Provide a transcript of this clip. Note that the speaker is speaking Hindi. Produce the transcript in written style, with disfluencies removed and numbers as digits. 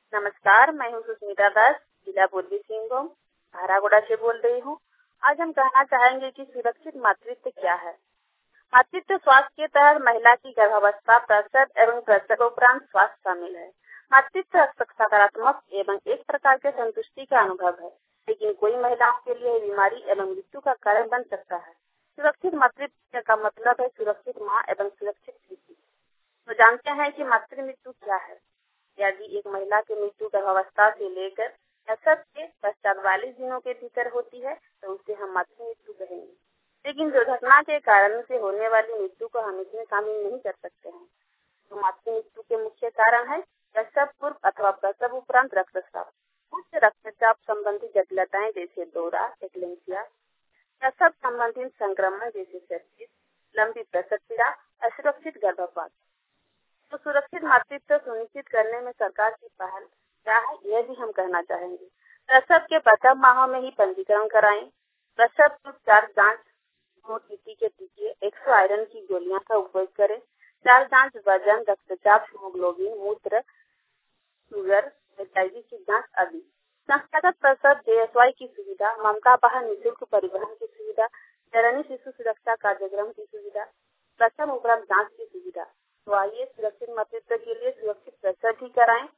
नमस्कार, मैं हूँ सुष्मिता दास, जिला पूर्वी सिंहभूम, धारागोड़ा से बोल रही हूँ। आज हम कहना चाहेंगे कि सुरक्षित मातृत्व क्या है। मातृत्व स्वास्थ्य के तहत महिला की गर्भावस्था, प्रसव एवं प्रसव उपरांत स्वास्थ्य शामिल है। मातृत्व सकारात्मक एवं एक प्रकार के संतुष्टि का अनुभव है, लेकिन कोई महिलाओं के लिए बीमारी एवं मृत्यु का कारण बन सकता है। सुरक्षित मातृत्व का मतलब है सुरक्षित माँ एवं सुरक्षित शिशु। तो जानते हैं कि मातृ मृत्यु क्या है। यदि एक महिला की मृत्यु गर्भावस्था से लेकर प्रसव के पश्चात 42 दिनों के भीतर होती है तो उसे हम मातृ मृत्यु कहेंगे। लेकिन दुर्घटना के कारण से होने वाली मृत्यु को हम इसमें शामिल नहीं कर सकते हैं। तो मातृ मृत्यु के मुख्य कारण है प्रसव पूर्व अथवा प्रसव उपरांत रक्तस्राव, उच्च रक्तचाप संबंधी जटिलताएं जैसे दौरा, एक्लेम्पिया, प्रसव संबंधित संक्रमण जैसे सेप्सिस, लंबी प्रसव पीड़ा, असुरक्षित गर्भपात। तो सुरक्षित मातृत्व सुनिश्चित करने में सरकार की पहल क्या है, यह भी हम कहना चाहेंगे। प्रसव के प्रथम माह में ही पंजीकरण कराएं। प्रसव पूर्व जांच, 2 टीटी के टीके, 100 आयरन की गोलियां का उपयोग करें। 4 जांच वजन, रक्तचाप, हीमोग्लोबिन, मूत्र, शुगर, HIV की जांच आदि। संस्थागत प्रसव JSY की सुविधा, ममता बहन निःशुल्क परिवहन की सुविधा, जननी शिशु सुरक्षा कार्यक्रम की सुविधा, प्रसव उपरांत जांच की सुविधा। तो आइए सुरक्षित मातृत्व के लिए सुरक्षित प्रसव भी कराएं